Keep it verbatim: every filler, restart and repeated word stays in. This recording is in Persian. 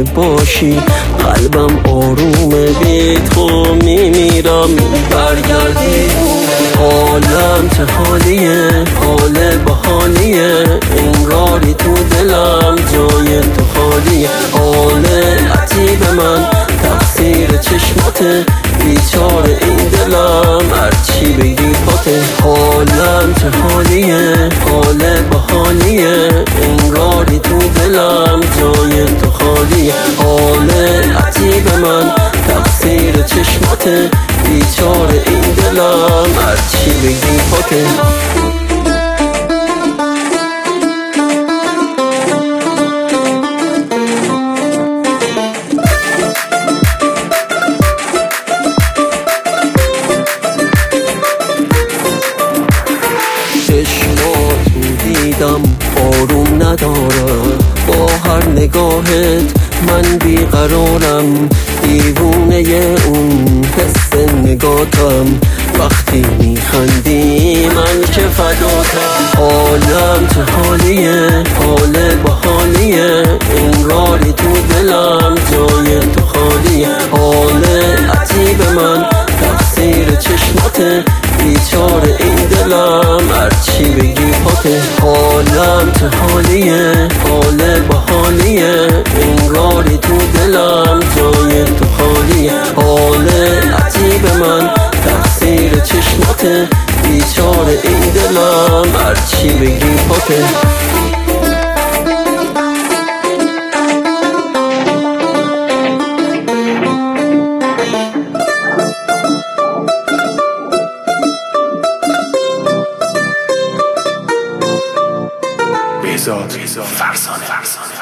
باشی. قلبم آرومه بی تو میمیرم برگردی. حالم چه حالیه، حال بحالیه، انگاری تو دلم جای تو خالیه. حال عجیب من تقصیر چشماته، بیچاره این دلم هرچی بگی پاته. حالم چه حالیه، حال بحالیه، انگاری تو دلم جای تو خالیه. حال عجیب من تقصیر چشماته، بیچاره این دلم هرچی بگی پاته. دیدم آروم ندارم، با هر نگاهت من بیقرارم. دیوونه اون حس نگاتم، وقتی میخندی من که فداتم. حالم چه حالیه، حال بحالیه، انگاری تو دلم جای تو خالیه. حال عجیب من تقصیر چشماته، بیچاره این دلم هرچی بگی پاته. حالم چه حالیه، حال بحالیه، انگاری تو دلم جای تو خالیه. حال عجیب من تقصیر چشماته، بیچاره این دلم هرچی بگی پاته. بهزاد فرزانه.